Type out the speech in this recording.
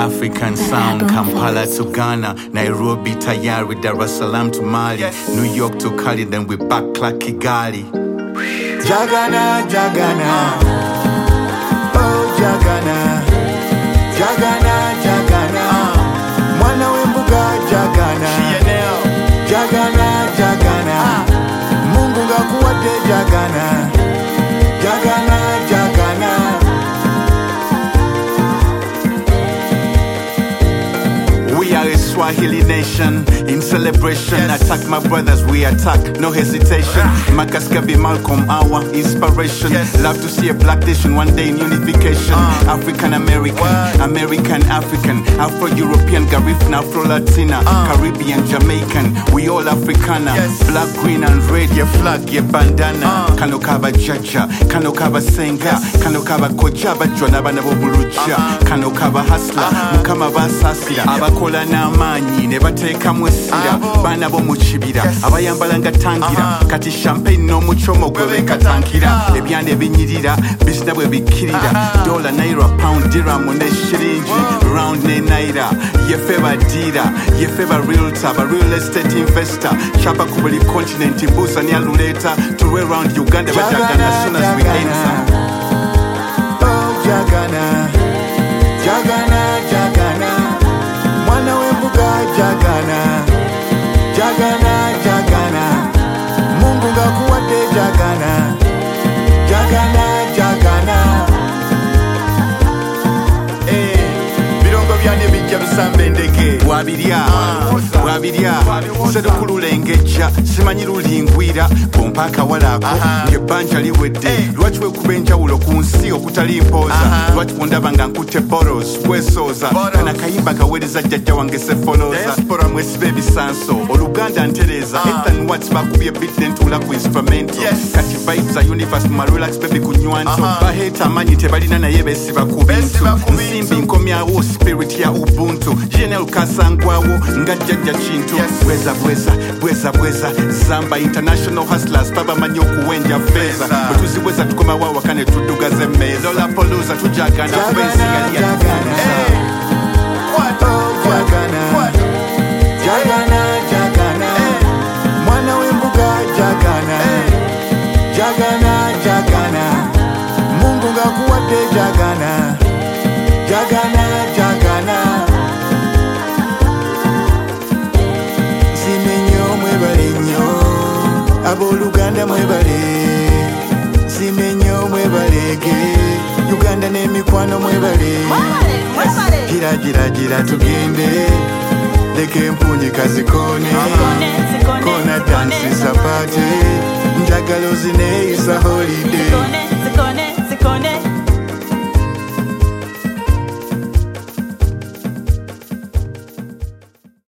African sound, Kampala to Ghana, Nairobi tayari, Dar es Salaam to Mali, New York to Cali, then we back like Kigali. Jagana, Jagana, oh Jagana, Jagana, Jagana, mwana wembuga Jagana, Jagana, Jagana, Mungu ngakuwate Jagana, Jagana, Jagana. We are a Swahili nation in celebration. Attack my brothers, we attack, no hesitation. Makaskabi Malcolm, our inspiration. Love to see a black nation one day in unification. African American, American African, Afro-European, Garifuna, Afro-Latina, Caribbean, Jamaican. We all Africana. Black, green and red, your flag, your bandana. Kanokaba Jaja, Kanokaba Senga, Kanokaba Kojaba, Jonaba Nabo Burucha, Kanokaba Hasla, Mukama Basasira, Abakola Namanyi, Nebateka Mwesira, Bana bo Muchibira, Abayambalanga Tangira, Kati Champagne no Muchomo Gweka Tankira, Ebyane Binyirira, Bisnabwe Bikirira, Dollar, Naira, Pound, Dirham, Mone Shirinji, Round Ne Naira, Yefeba Dira, Yefeba Realtor, a real estate investor, Chapa Kubali Continent, Busa Nia Luleta, to around Uganda, Jagana, as soon as we enter. Oh Jagana, Jagana, Jagana, mwana wembuga Jagana, Jagana, Jagana, Mungu ngakuwate Jagana, Jagana, Jagana. Birongo byane bijja bisambe ndege. Wabiria, Sedukulu Lengecha, Simanyi Lulingwira, Pompaka Walako, Ngebanja Liwedde, Lwaki wekubenja ulo kunsi okutali impoza, Lwaki wondabanga nkute boros, wesoza, Kana kayimba kawereza jajja wange sefoloza, Diaspora mwesibe bisanso, Oluganda ntereza, Ethan Watts bakubye beat nentula ku instrumento, Kati vibes a universe marulax baby kunywanto, Baheta amanyi tebalina naye besiba ku bintu, Nsimbi nkomyawo spirit ya Ubuntu, General Kasangwawo, Ngajjajja Chintu, Bweza, Zamba International Hustlers, Baba Manyoku Wenja Feza, Bwetuziweza tukoma wawa kane tudugaze meza, Lola Poluza tujagana, Fensi ya Jagana, Jagana, mwana wembuga Jagana, Jagana, Jagana, Mungu ngakuwate Jagana, Jagana, Jagana. Simenyo mwebale nnyo, abooluganda mwebale, simenyo mwebalege, Uganda n'emikwano mwebale, gira tugende, leka empunyika zikone, kona dansi sapate, njagalo zineeyisa holiday.